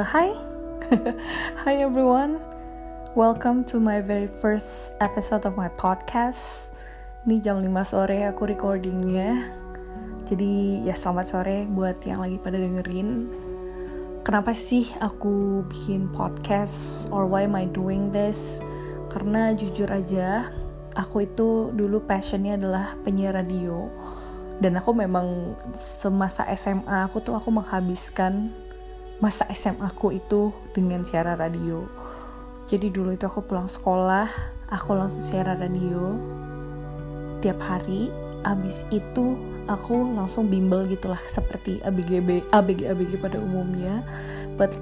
Hi. Hi everyone. Welcome to my very first episode of my podcast. Ini jam 5 sore aku recordingnya. Jadi ya selamat sore buat yang lagi pada dengerin. Kenapa sih aku bikin podcast or why am I doing this? Karena jujur aja aku itu dulu passionnya adalah penyiar radio. Dan aku memang semasa SMA aku menghabiskan masa SMA aku itu dengan siaran radio. Jadi dulu itu aku pulang sekolah, aku langsung siaran radio tiap hari. Abis itu aku langsung bimbel gitulah, seperti ABG pada umumnya. But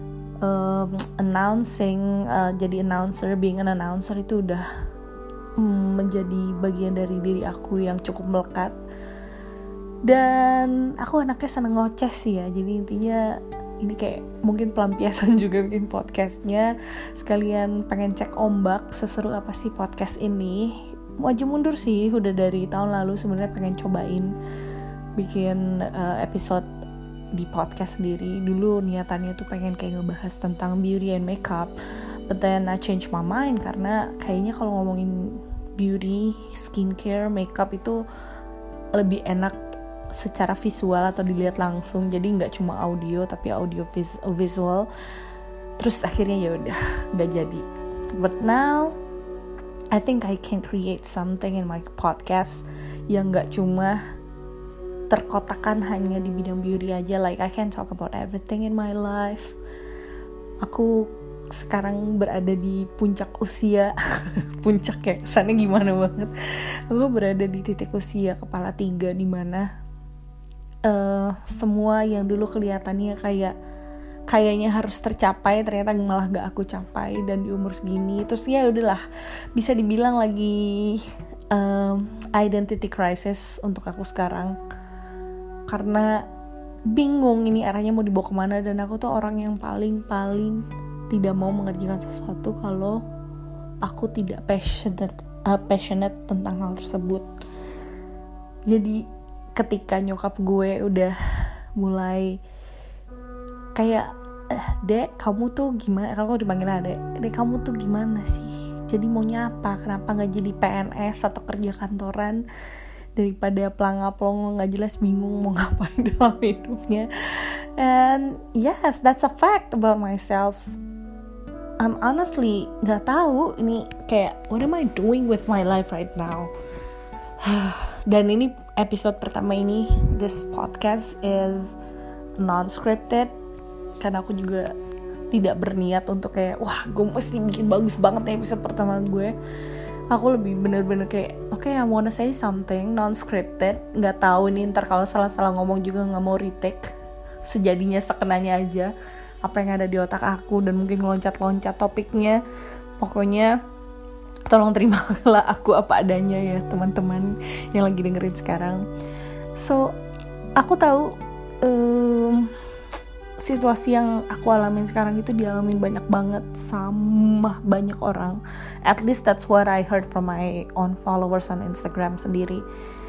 jadi announcer, being an announcer itu udah menjadi bagian dari diri aku yang cukup melekat. Dan aku anaknya seneng ngoceh sih ya. Jadi intinya ini kayak mungkin pelampiasan juga bikin podcastnya. Sekalian pengen cek ombak, seseru apa sih podcast ini. Maju mundur sih, udah dari tahun lalu sebenarnya pengen cobain bikin episode di podcast sendiri. Dulu niatannya tuh pengen kayak ngebahas tentang beauty and makeup, but then I change my mind karena kayaknya kalau ngomongin beauty, skincare, makeup itu lebih enak secara visual atau dilihat langsung. Jadi nggak cuma audio tapi audio visual. Terus akhirnya ya udah nggak jadi. But now I think I can create something in my podcast yang nggak cuma terkotakan hanya di bidang beauty aja. Like I can talk about everything in my life. Aku sekarang berada di puncak usia. Puncak ya, kesannya gimana banget. Aku berada di titik usia kepala 3 di mana semua yang dulu kelihatannya kayaknya harus tercapai ternyata malah gak aku capai. Dan di umur segini terus ya udahlah, bisa dibilang lagi identity crisis untuk aku sekarang, karena bingung ini arahnya mau dibawa kemana. Dan aku tuh orang yang paling tidak mau mengerjakan sesuatu kalau aku tidak passionate tentang hal tersebut. Jadi ketika nyokap gue udah mulai kayak, Dek kamu tuh gimana, kalau dipanggil Dek kamu tuh gimana sih, jadi maunya apa, kenapa gak jadi PNS atau kerja kantoran daripada pelangap-pelongo gak jelas, bingung mau ngapain dalam hidupnya. And yes, that's a fact about myself. I'm honestly gak tahu ini kayak what am I doing with my life right now. Dan ini episode pertama ini, this podcast is non-scripted karena aku juga tidak berniat untuk kayak wah gue mesti bikin bagus banget nih episode pertama gue. Aku lebih bener-bener kayak okay, I wanna say something non-scripted. Gak tahu nih ntar kalau salah-salah ngomong juga gak mau retake, sejadinya sekenanya aja apa yang ada di otak aku dan mungkin loncat-loncat topiknya. Pokoknya tolong terimalah aku apa adanya ya teman-teman yang lagi dengerin sekarang. So aku tahu situasi yang aku alamin sekarang itu dialamin banyak banget sama banyak orang. At least that's what I heard from my own followers on Instagram sendiri.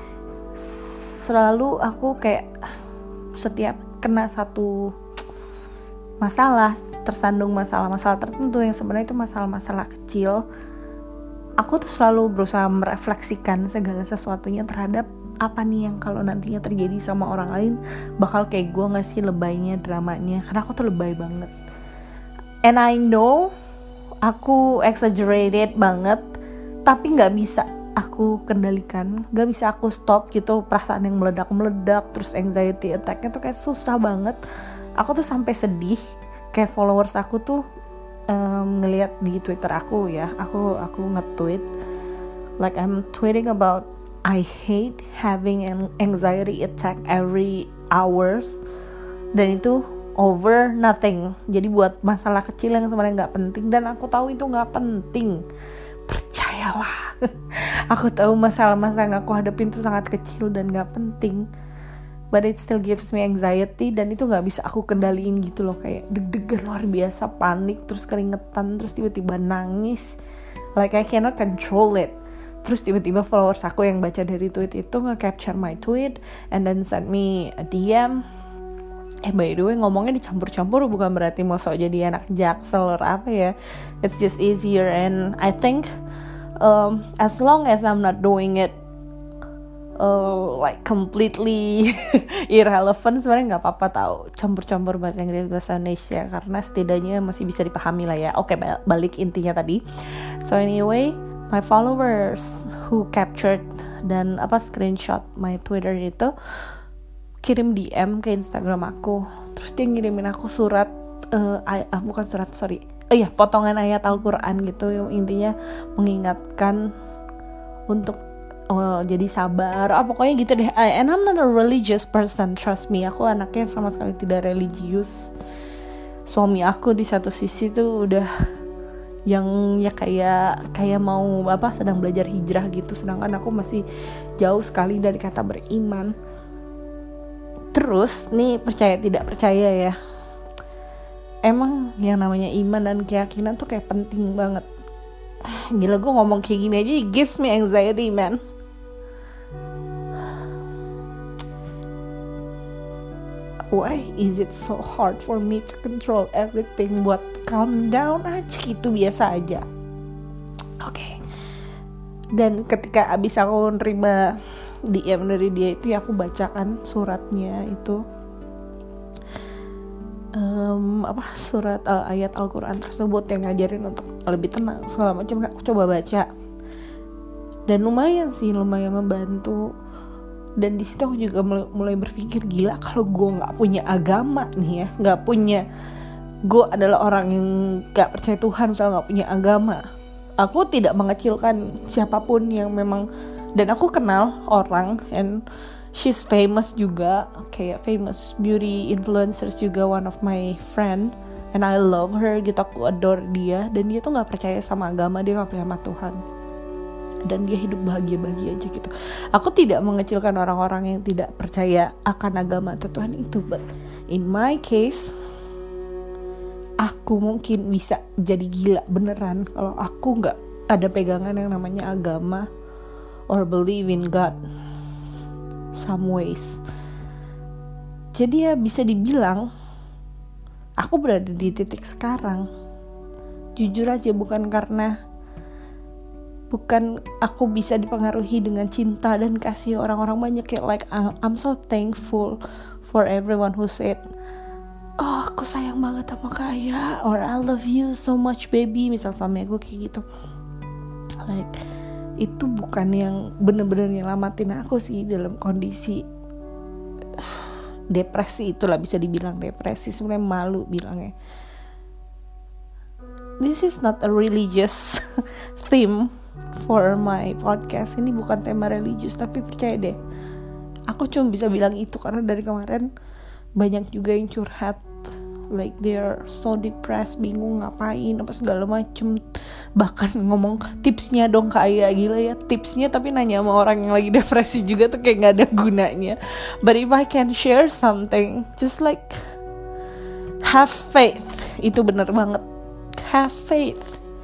Selalu aku kayak setiap kena satu masalah, tersandung masalah-masalah tertentu yang sebenarnya itu masalah-masalah kecil, aku tuh selalu berusaha merefleksikan segala sesuatunya terhadap apa nih yang kalau nantinya terjadi sama orang lain bakal kayak gue gak sih lebaynya, dramanya. Karena aku tuh lebay banget. And I know aku exaggerated banget, tapi gak bisa aku kendalikan, gak bisa aku stop gitu. Perasaan yang meledak-meledak, terus anxiety attack-nya tuh kayak susah banget. Aku tuh sampai sedih, kayak followers aku tuh ngelihat di Twitter aku ya, aku nge-tweet like I'm tweeting about I hate having an anxiety attack every hours, dan itu over nothing. Jadi buat masalah kecil yang sebenarnya nggak penting, dan aku tahu itu nggak penting, percayalah. Aku tahu masalah-masalah yang aku hadapin itu sangat kecil dan nggak penting, but it still gives me anxiety, dan itu gak bisa aku kendaliin gitu loh. Kayak deg-degan luar biasa, panik, terus keringetan, terus tiba-tiba nangis, like I cannot control it. Terus tiba-tiba followers aku yang baca dari tweet itu nge-capture my tweet and then send me a DM By the way, ngomongnya dicampur-campur bukan berarti mau sok jadi anak jaksel or apa ya. It's just easier, and I think as long as I'm not doing it like completely irrelevant, sebenarnya nggak apa-apa tahu campur-campur bahasa Inggris bahasa Indonesia, karena setidaknya masih bisa dipahami lah ya. Oke, balik intinya tadi. So anyway, my followers who captured dan screenshot my Twitter itu kirim DM ke Instagram aku, terus dia ngirimin aku surat potongan ayat Al-Quran gitu, yang intinya mengingatkan untuk jadi sabar, pokoknya gitu deh. And I'm not a religious person, trust me, aku anaknya sama sekali tidak religius. Suami aku di satu sisi tuh udah yang ya kayak mau sedang belajar hijrah gitu, sedangkan aku masih jauh sekali dari kata beriman. Terus nih, percaya tidak percaya ya, emang yang namanya iman dan keyakinan tuh kayak penting banget. Gila, gue ngomong kayak gini aja it gives me anxiety, man. Why is it so hard for me to control everything? Buat calm down aja gitu, biasa aja. Oke. Dan ketika abis aku nerima DM dari dia itu, ya aku bacakan suratnya itu, surat ayat Al-Quran tersebut yang ngajarin untuk lebih tenang segala macam. Aku coba baca dan lumayan membantu. Dan di situ aku juga mulai berpikir, gila kalau gue nggak punya agama nih ya, gue adalah orang yang nggak percaya Tuhan, misalnya nggak punya agama. Aku tidak mengecilkan siapapun yang memang, dan aku kenal orang and she's famous juga, kayak famous beauty influencers juga, one of my friend, and I love her gitu, aku adore dia, dan dia tuh nggak percaya sama agama, dia nggak percaya sama Tuhan, dan dia hidup bahagia-bahagia aja gitu. Aku tidak mengecilkan orang-orang yang tidak percaya akan agama atau Tuhan itu, but in my case, aku mungkin bisa jadi gila beneran kalau aku nggak ada pegangan yang namanya agama or believe in God some ways. Jadi ya bisa dibilang aku berada di titik sekarang, jujur aja, bukan aku bisa dipengaruhi dengan cinta dan kasih orang-orang banyak, kayak like I'm so thankful for everyone who said, oh aku sayang banget sama Kaya, or I love you so much baby, misal sama aku kayak gitu. Like itu bukan yang bener-bener nyelamatin aku sih dalam kondisi depresi, itulah bisa dibilang depresi, sebenarnya malu bilangnya. This is not a religious theme for my podcast, ini bukan tema religius, tapi percaya deh, aku cuma bisa bilang itu karena dari kemarin banyak juga yang curhat, like they're so depressed, bingung ngapain apa segala macem, bahkan ngomong tipsnya dong, kayak gila ya tipsnya, tapi nanya sama orang yang lagi depresi juga tuh kayak gak ada gunanya. But if I can share something, just like have faith, itu bener banget, have faith,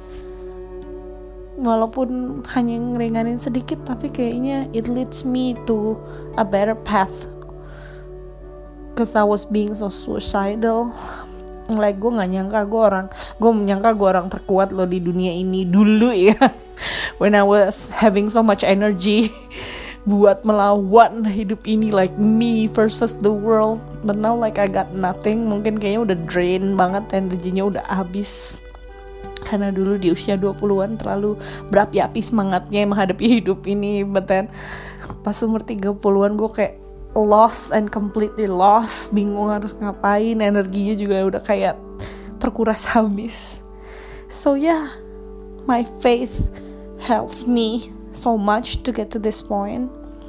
walaupun hanya ngeringanin sedikit, tapi kayaknya it leads me to a better path. Cause I was being so suicidal, like gue menyangka gue orang terkuat loh di dunia ini dulu ya, when I was having so much energy buat melawan hidup ini, like me versus the world. But now like I got nothing, mungkin kayaknya udah drain banget, energinya udah habis. Karena dulu di usia 20-an terlalu berapi-api semangatnya menghadapi hidup ini, but then pas umur 30-an gue kayak lost and completely lost, bingung harus ngapain, energinya juga udah kayak terkuras habis. So yeah, my faith helps me so much to get to this point.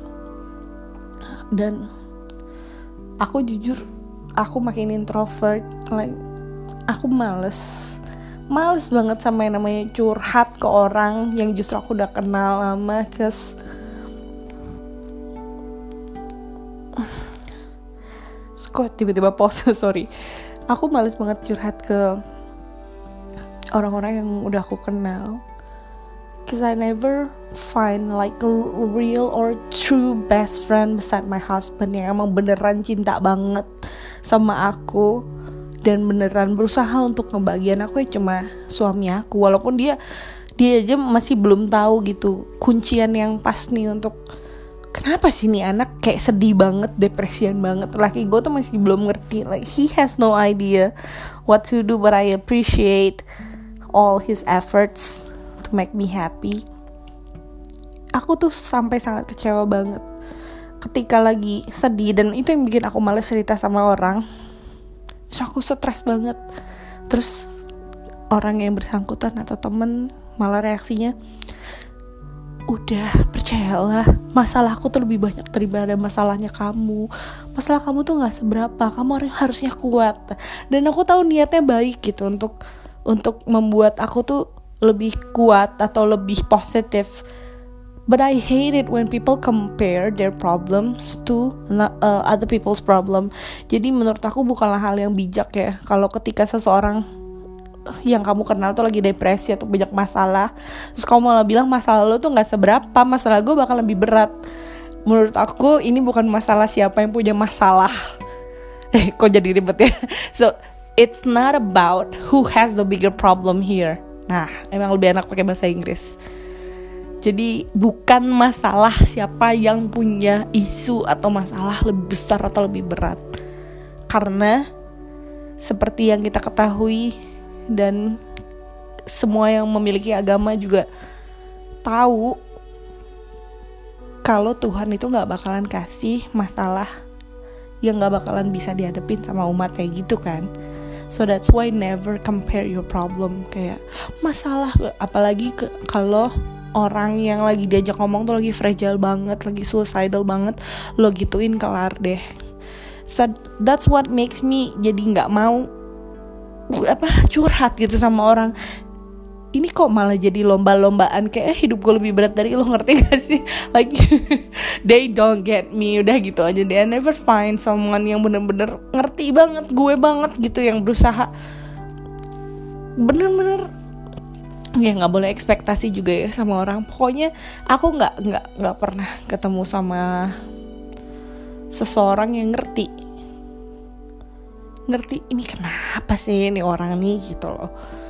Dan aku jujur, aku makin introvert, like aku males banget sama yang namanya curhat ke orang yang justru aku udah kenal lama. Cause kok tiba-tiba pause, sorry. Aku males banget curhat ke orang-orang yang udah aku kenal, cause I never find like a real or true best friend beside my husband yang emang beneran cinta banget sama aku dan beneran berusaha untuk ngebahagiain aku ya cuma suami aku. Walaupun dia aja masih belum tahu gitu kuncian yang pas nih untuk kenapa sih nih anak kayak sedih banget, depresian banget. Laki gue tuh masih belum ngerti, like he has no idea what to do, but I appreciate all his efforts to make me happy. Aku tuh sampai sangat kecewa banget ketika lagi sedih, dan itu yang bikin aku males cerita sama orang. Terus aku stres banget. Terus orang yang bersangkutan atau temen malah reaksinya, udah percayalah, masalahku tuh lebih banyak daripada masalahnya kamu. Masalah kamu tuh gak seberapa, kamu harusnya kuat. Dan aku tahu niatnya baik gitu untuk membuat aku tuh lebih kuat atau lebih positif. But I hate it when people compare their problems to other people's problem. Jadi menurut aku bukanlah hal yang bijak ya kalau ketika seseorang yang kamu kenal tuh lagi depresi atau banyak masalah, terus kamu malah bilang masalah lo tuh gak seberapa, masalah gue bakal lebih berat. Menurut aku ini bukan masalah siapa yang punya masalah. Kok jadi ribet ya. So it's not about who has the bigger problem here. Nah, emang lebih enak pakai bahasa Inggris. Jadi bukan masalah siapa yang punya isu atau masalah lebih besar atau lebih berat. Karena seperti yang kita ketahui dan semua yang memiliki agama juga tahu kalau Tuhan itu gak bakalan kasih masalah yang gak bakalan bisa dihadapin sama umat kayak gitu kan. So that's why never compare your problem. Kayak masalah, apalagi kalau orang yang lagi diajak ngomong tuh lagi fragile banget, lagi suicidal banget, lo gituin kelar deh. So that's what makes me jadi gak mau curhat gitu sama orang. Ini kok malah jadi lomba-lombaan kayak hidup gue lebih berat dari lo, ngerti gak sih? Like they don't get me, udah gitu aja. They never find someone yang bener-bener ngerti banget gue banget gitu, yang berusaha bener-bener. Ya nggak boleh ekspektasi juga ya sama orang. Pokoknya aku nggak pernah ketemu sama seseorang yang ngerti ini kenapa sih ini orang nih gitu loh.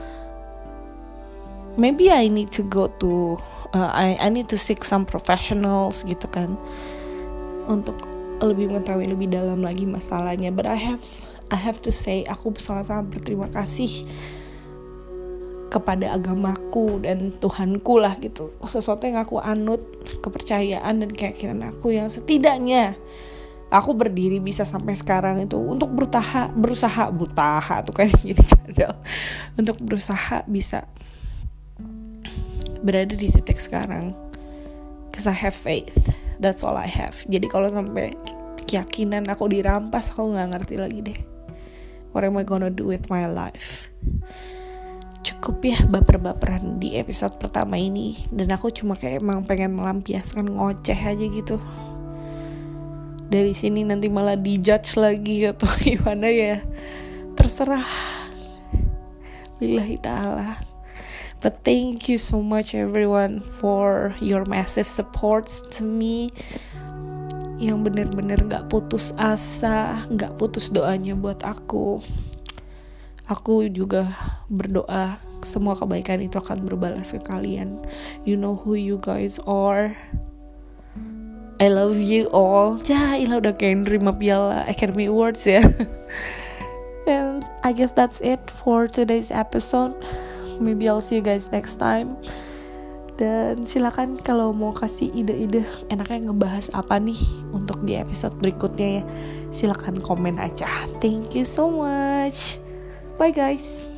Maybe I need to go to I need to seek some professionals gitu kan, untuk lebih mengetahui lebih dalam lagi masalahnya. But I have to say, aku sangat-sangat berterima kasih kepada agamaku dan Tuhanku lah gitu. Sesuatu yang aku anut, kepercayaan dan keyakinan aku yang setidaknya aku berdiri bisa sampai sekarang itu untuk berusaha tuh kan jadi cadel, untuk berusaha bisa berada di titik sekarang. Cause I have faith, that's all I have. Jadi kalau sampai keyakinan aku dirampas, aku nggak ngerti lagi deh. What am I gonna do with my life? Cukup ya baper-baperan di episode pertama ini. Dan aku cuma kayak emang pengen melampiaskan ngoceh aja gitu. Dari sini nanti malah dijudge lagi atau gimana ya, terserah, lillahi ta'ala. But thank you so much everyone for your massive supports to me, yang bener-bener gak putus asa, gak putus doanya buat aku. Aku juga berdoa semua kebaikan itu akan berbalas ke kalian. You know who you guys are. I love you all. Ya ilah, udah kayak nerima piala Academy Awards ya. And I guess that's it for today's episode. Maybe I'll see you guys next time. Dan silakan kalau mau kasih ide-ide enaknya ngebahas apa nih untuk di episode berikutnya ya, silakan komen aja. Thank you so much. Bye guys.